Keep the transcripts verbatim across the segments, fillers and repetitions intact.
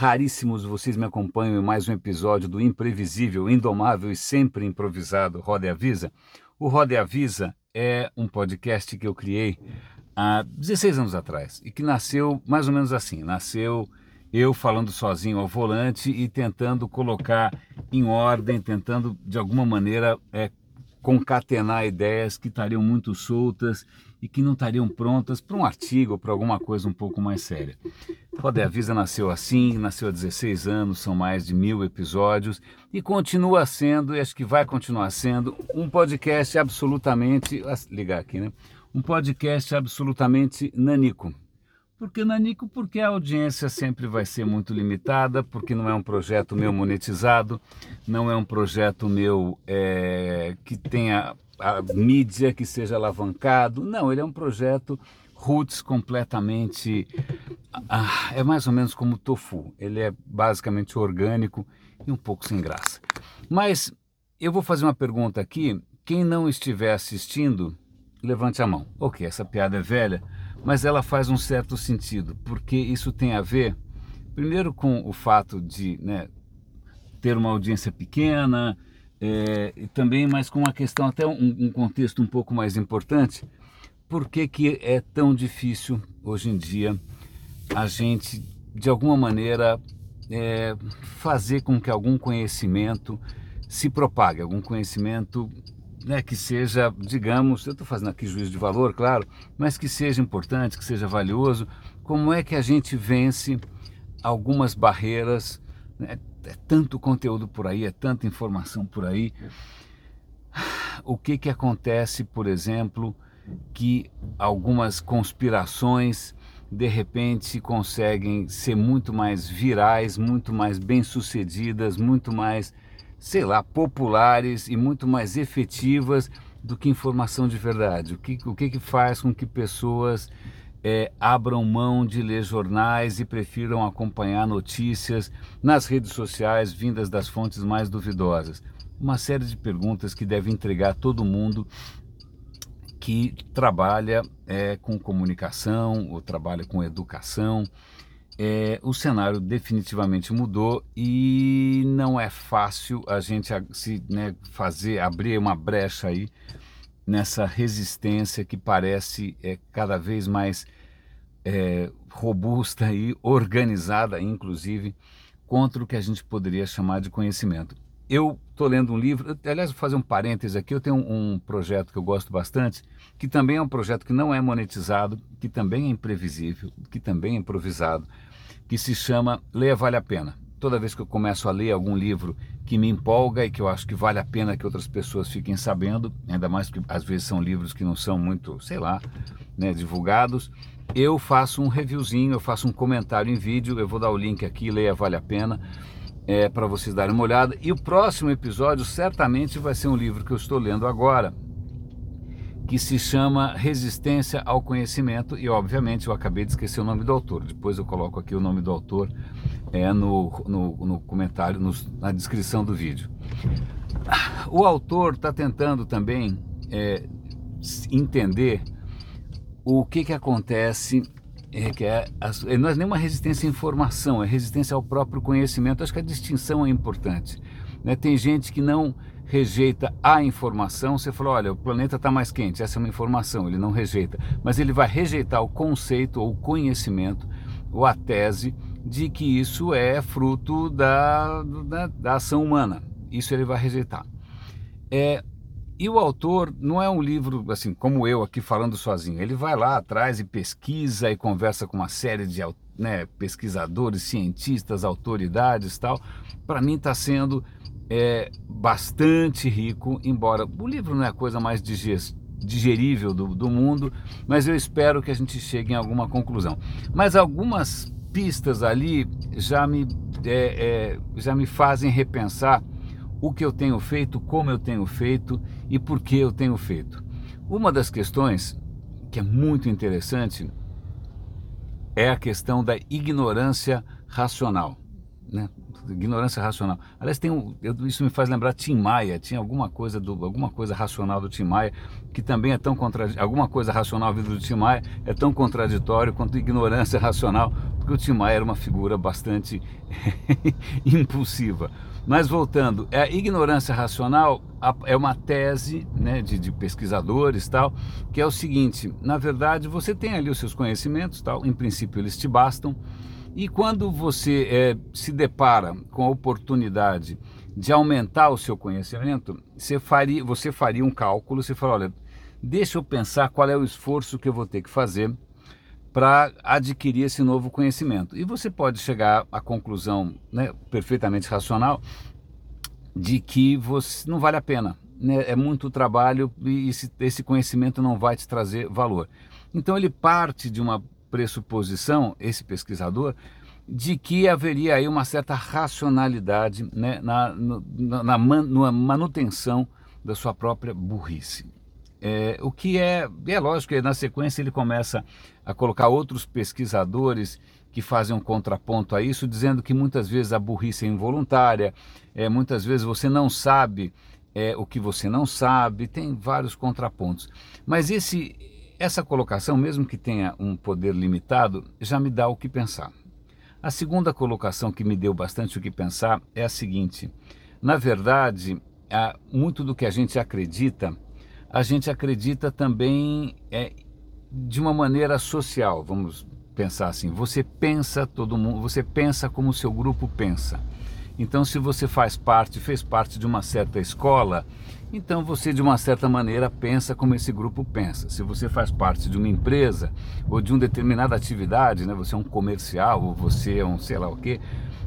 raríssimos vocês me acompanham em mais um episódio do imprevisível, indomável e sempre improvisado Roda e Avisa. O Roda e Avisa é um podcast que eu criei há dezesseis anos atrás e que nasceu mais ou menos assim, nasceu eu falando sozinho ao volante e tentando colocar em ordem, tentando de alguma maneira é, concatenar ideias que estariam muito soltas e que não estariam prontas para um artigo ou para alguma coisa um pouco mais séria. Roda e Avisa nasceu assim, nasceu há dezesseis anos, são mais de mil episódios e continua sendo, e acho que vai continuar sendo, um podcast absolutamente, ligar aqui, né? Um podcast absolutamente nanico. Por que nanico? Porque a audiência sempre vai ser muito limitada, porque não é um projeto meu monetizado, não é um projeto meu é, que tenha a mídia que seja alavancado, não, ele é um projeto roots completamente, ah, é mais ou menos como tofu, ele é basicamente orgânico e um pouco sem graça. Mas eu vou fazer uma pergunta aqui, quem não estiver assistindo, levante a mão. Ok, essa piada é velha, mas ela faz um certo sentido, porque isso tem a ver, primeiro com o fato de né, ter uma audiência pequena, é, e também, mas com uma questão, até um, um contexto um pouco mais importante, por que que é tão difícil hoje em dia a gente, de alguma maneira, é, fazer com que algum conhecimento se propague, algum conhecimento né, que seja, digamos, eu estou fazendo aqui juízo de valor, claro, mas que seja importante, que seja valioso. Como é que a gente vence algumas barreiras, né? É tanto conteúdo por aí, é tanta informação por aí. O que que acontece, por exemplo, que algumas conspirações de repente conseguem ser muito mais virais, muito mais bem-sucedidas, muito mais, sei lá, populares e muito mais efetivas do que informação de verdade? O que, o que, que faz com que pessoas é, abram mão de ler jornais e prefiram acompanhar notícias nas redes sociais vindas das fontes mais duvidosas? Uma série de perguntas que deve intrigar todo mundo que trabalha é, com comunicação ou trabalha com educação. É, o cenário definitivamente mudou e não é fácil a gente se, né, fazer, abrir uma brecha aí nessa resistência que parece é, cada vez mais é, robusta e organizada, inclusive, contra o que a gente poderia chamar de conhecimento. Eu estou lendo um livro, aliás, vou fazer um parêntese aqui, eu tenho um, um projeto que eu gosto bastante, que também é um projeto que não é monetizado, que também é imprevisível, que também é improvisado, que se chama Leia Vale a Pena. Toda vez que eu começo a ler algum livro que me empolga e que eu acho que vale a pena que outras pessoas fiquem sabendo, ainda mais porque às vezes são livros que não são muito, sei lá, né, divulgados, eu faço um reviewzinho, eu faço um comentário em vídeo, eu vou dar o link aqui, Leia Vale a Pena, é, para vocês darem uma olhada. E o próximo episódio certamente vai ser um livro que eu estou lendo agora, que se chama Resistência ao Conhecimento, e obviamente eu acabei de esquecer o nome do autor, depois eu coloco aqui o nome do autor é, no, no, no comentário, no, na descrição do vídeo. O autor está tentando também é, entender o que que acontece, é, que é, não é nenhuma resistência à informação, é resistência ao próprio conhecimento. Acho que a distinção é importante, né? Tem gente que não rejeita a informação, você falou, olha, o planeta está mais quente, essa é uma informação, ele não rejeita, mas ele vai rejeitar o conceito ou o conhecimento ou a tese de que isso é fruto da, da, da ação humana, isso ele vai rejeitar. É, e o autor não é um livro assim como eu aqui falando sozinho, ele vai lá atrás e pesquisa e conversa com uma série de né, pesquisadores, cientistas, autoridades e tal. Para mim está sendo é bastante rico, embora o livro não é a coisa mais digerível do, do mundo, mas eu espero que a gente chegue em alguma conclusão. Mas algumas pistas ali já me, é, é, já me fazem repensar o que eu tenho feito, como eu tenho feito e por que eu tenho feito. Uma das questões que é muito interessante é a questão da ignorância racional. né? Ignorância racional. Aliás, tem um, eu, isso me faz lembrar Tim Maia, tinha alguma coisa, do, alguma coisa racional do Tim Maia, que também é tão contraditório, alguma coisa racional vindo do Tim Maia é tão contraditório quanto ignorância racional, porque o Tim Maia era uma figura bastante impulsiva. Mas voltando, a ignorância racional é uma tese, né, de, de pesquisadores tal, que é o seguinte: na verdade você tem ali os seus conhecimentos tal, em princípio eles te bastam, e quando você é, se depara com a oportunidade de aumentar o seu conhecimento, você faria, você faria um cálculo, você fala, olha, deixa eu pensar qual é o esforço que eu vou ter que fazer para adquirir esse novo conhecimento. E você pode chegar à conclusão, né, perfeitamente racional, de que você, não vale a pena, né? É muito trabalho e esse, esse conhecimento não vai te trazer valor. Então ele parte de uma pressuposição, esse pesquisador, de que haveria aí uma certa racionalidade, né, na, no, na, na, man, na manutenção da sua própria burrice. É, o que é, é lógico que na sequência ele começa a colocar outros pesquisadores que fazem um contraponto a isso, dizendo que muitas vezes a burrice é involuntária, é, muitas vezes você não sabe é, o que você não sabe, tem vários contrapontos. Mas esse, essa colocação, mesmo que tenha um poder limitado, já me dá o que pensar. A segunda colocação que me deu bastante o que pensar é a seguinte: na verdade, há muito do que a gente acredita, a gente acredita também é, de uma maneira social, vamos pensar assim, você pensa todo mundo, você pensa como o seu grupo pensa. Então, se você faz parte, fez parte de uma certa escola, então você de uma certa maneira pensa como esse grupo pensa. Se você faz parte de uma empresa ou de uma determinada atividade, né, você é um comercial ou você é um sei lá o quê,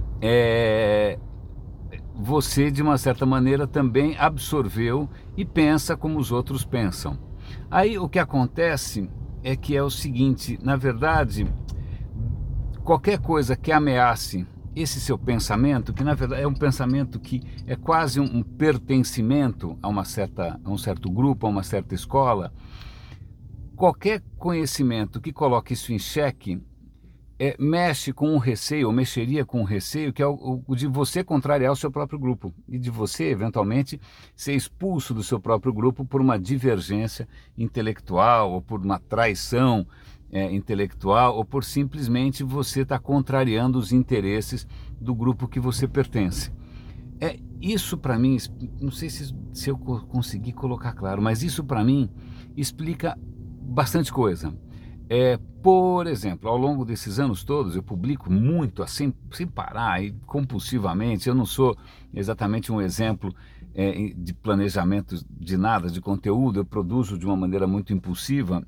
é... você de uma certa maneira também absorveu e pensa como os outros pensam. Aí o que acontece é que é o seguinte, na verdade, qualquer coisa que ameace esse seu pensamento, que na verdade é um pensamento que é quase um, um pertencimento a, uma certa, a um certo grupo, a uma certa escola, qualquer conhecimento que coloque isso em xeque, É, mexe com um receio, ou mexeria com um receio, que é o, o de você contrariar o seu próprio grupo e de você, eventualmente, ser expulso do seu próprio grupo por uma divergência intelectual ou por uma traição é, intelectual ou por simplesmente você estar tá contrariando os interesses do grupo que você pertence. É, isso para mim, não sei se, se eu consegui colocar claro, mas isso para mim explica bastante coisa. É, por exemplo, ao longo desses anos todos eu publico muito, assim, sem parar e compulsivamente. Eu não sou exatamente um exemplo é, de planejamento de nada, de conteúdo, eu produzo de uma maneira muito impulsiva.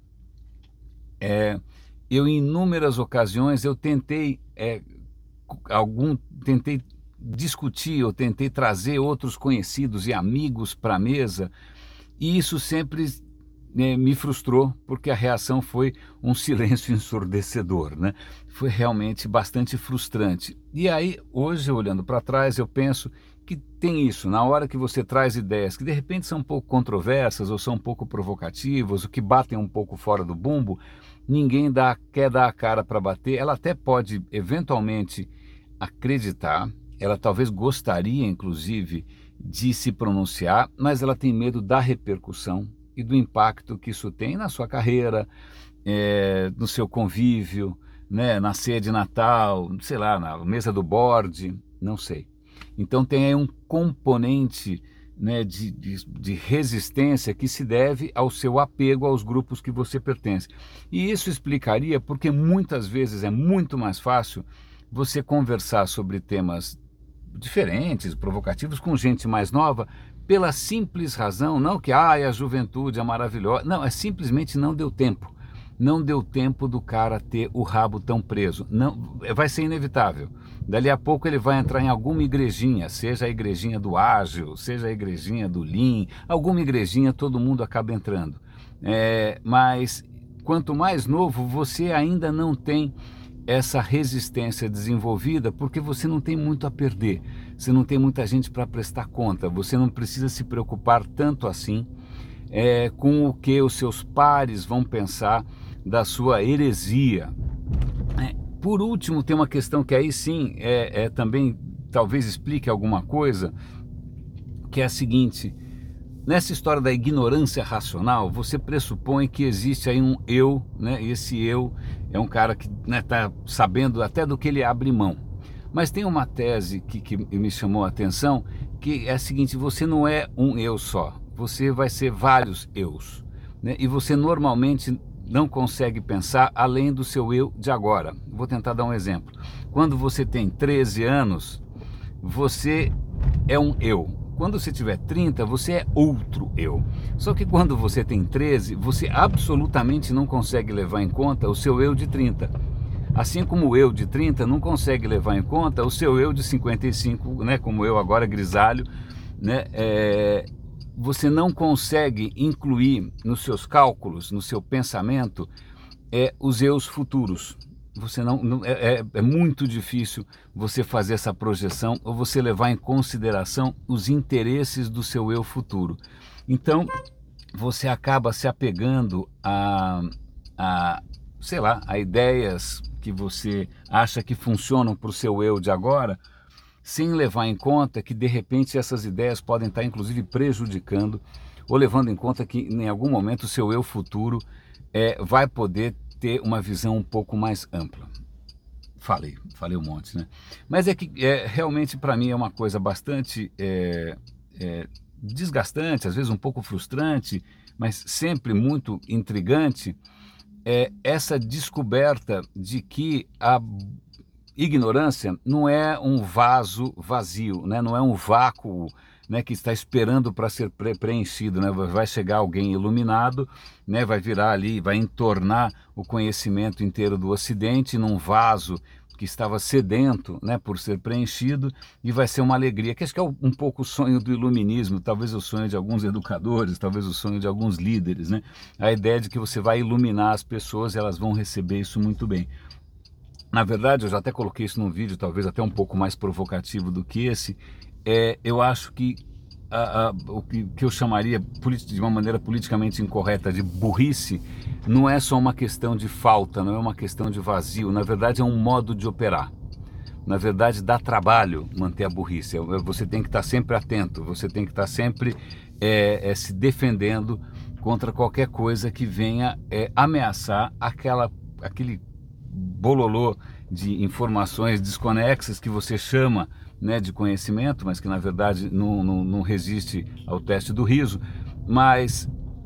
É, eu em inúmeras ocasiões eu tentei, é, algum, tentei discutir, eu tentei trazer outros conhecidos e amigos para a mesa, e isso sempre me frustrou, porque a reação foi um silêncio ensurdecedor, né? Foi realmente bastante frustrante. E aí, hoje, olhando para trás, eu penso que tem isso, na hora que você traz ideias que de repente são um pouco controversas, ou são um pouco provocativas, ou que batem um pouco fora do bumbo, ninguém dá, quer dar a cara para bater. Ela até pode, eventualmente, acreditar, ela talvez gostaria, inclusive, de se pronunciar, mas ela tem medo da repercussão e do impacto que isso tem na sua carreira, é, no seu convívio, né, na ceia de Natal, sei lá, na mesa do board, não sei. Então tem aí um componente, né, de, de, de resistência que se deve ao seu apego aos grupos que você pertence. E isso explicaria porque muitas vezes é muito mais fácil você conversar sobre temas diferentes, provocativos, com gente mais nova, pela simples razão, não que ah, a juventude é maravilhosa, não, é simplesmente não deu tempo. Não deu tempo do cara ter o rabo tão preso. Não, vai ser inevitável. Dali a pouco ele vai entrar em alguma igrejinha, seja a igrejinha do Ágil, seja a igrejinha do Lean, alguma igrejinha todo mundo acaba entrando. É, mas quanto mais novo, você ainda não tem essa resistência desenvolvida, porque você não tem muito a perder, você não tem muita gente para prestar conta, você não precisa se preocupar tanto assim é, com o que os seus pares vão pensar da sua heresia. É, por último, tem uma questão que aí sim é, é também talvez explique alguma coisa, que é a seguinte: nessa história da ignorância racional, você pressupõe que existe aí um eu, né? E esse eu é um cara que está sabendo até do que ele abre mão. Mas tem uma tese que, que me chamou a atenção, que é a seguinte: você não é um eu só, você vai ser vários eus, né? E você normalmente não consegue pensar além do seu eu de agora. Vou tentar dar um exemplo. Quando você tem treze anos, você é um eu. Quando você tiver trinta, você é outro eu. Só que quando você tem treze, você absolutamente não consegue levar em conta o seu eu de trinta. Assim como o eu de trinta não consegue levar em conta o seu eu de cinquenta e cinco, né, como eu agora, grisalho, né, é, você não consegue incluir nos seus cálculos, no seu pensamento, é, os eus futuros. Você não, não é, é, é muito difícil você fazer essa projeção ou você levar em consideração os interesses do seu eu futuro. Então, você acaba se apegando a, a sei lá, a ideias que você acha que funcionam para o seu eu de agora, sem levar em conta que de repente essas ideias podem estar inclusive prejudicando, ou levando em conta que em algum momento o seu eu futuro é, vai poder ter uma visão um pouco mais ampla. Falei, falei um monte, né? Mas é que é, realmente para mim é uma coisa bastante é, é, desgastante, às vezes um pouco frustrante, mas sempre muito intrigante, é essa descoberta de que a ignorância não é um vaso vazio, né? Não é um vácuo, né, que está esperando para ser pre preenchido, né? Vai chegar alguém iluminado, né, vai virar ali, vai entornar o conhecimento inteiro do Ocidente num vaso que estava sedento, né, por ser preenchido, e vai ser uma alegria, que acho que é um pouco o sonho do iluminismo, talvez o sonho de alguns educadores, talvez o sonho de alguns líderes, né? A ideia de que você vai iluminar as pessoas e elas vão receber isso muito bem. Na verdade, eu já até coloquei isso num vídeo, talvez até um pouco mais provocativo do que esse. É, eu acho que a, a, o que, que eu chamaria de uma maneira politicamente incorreta de burrice não é só uma questão de falta, não é uma questão de vazio, na verdade é um modo de operar. Na verdade dá trabalho manter a burrice, você tem que estar sempre atento, você tem que estar sempre é, é, se defendendo contra qualquer coisa que venha é, ameaçar aquela, aquele bololô de informações desconexas que você chama, né, de conhecimento, mas que na verdade não, não, não resiste ao teste do riso. Mas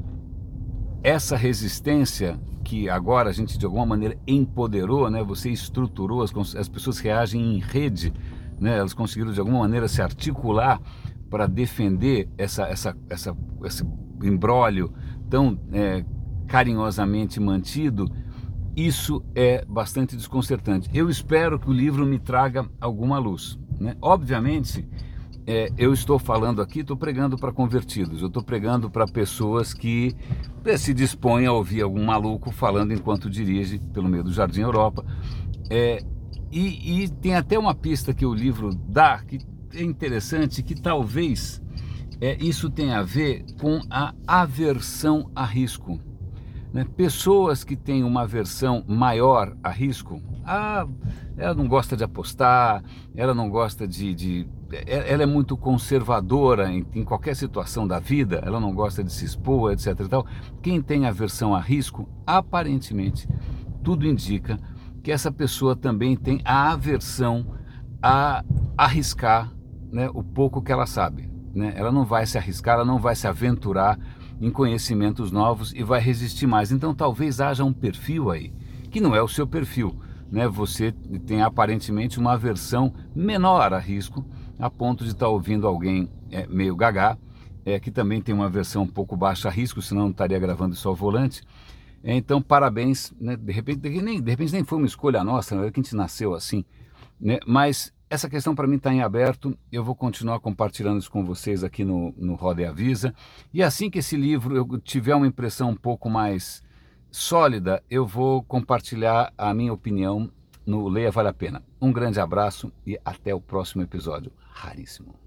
essa resistência que agora a gente de alguma maneira empoderou, né, você estruturou, as, as pessoas reagem em rede, né, elas conseguiram de alguma maneira se articular para defender essa, essa, essa, esse imbróglio tão é, carinhosamente mantido. Isso é bastante desconcertante. Eu espero que o livro me traga alguma luz, né? Obviamente, é, eu estou falando aqui, estou pregando para convertidos, eu estou pregando para pessoas que é, se dispõem a ouvir algum maluco falando enquanto dirige pelo meio do Jardim Europa. É, e, e tem até uma pista que o livro dá, que é interessante, que talvez é, isso tenha a ver com a aversão a risco. Né? Pessoas que têm uma aversão maior a risco, ah, ela não gosta de apostar, ela não gosta de... de ela é muito conservadora em, em qualquer situação da vida, ela não gosta de se expor, etc e tal. Quem tem aversão a risco, aparentemente, tudo indica que essa pessoa também tem a aversão a arriscar, né, o pouco que ela sabe. Né? Ela não vai se arriscar, ela não vai se aventurar em conhecimentos novos e vai resistir mais. Então talvez haja um perfil aí, que não é o seu perfil, né? Você tem aparentemente uma aversão menor a risco, a ponto de estar ouvindo alguém é, meio gagá, é, que também tem uma aversão um pouco baixa a risco, senão não estaria gravando isso ao volante. É, então parabéns, né? De repente, nem, de repente nem foi uma escolha nossa, não é que a gente nasceu assim, né? Mas essa questão para mim está em aberto, eu vou continuar compartilhando isso com vocês aqui no, no Roda e Avisa, e assim que esse livro eu tiver uma impressão um pouco mais sólida, eu vou compartilhar a minha opinião no Leia Vale a Pena. Um grande abraço e até o próximo episódio. Raríssimo.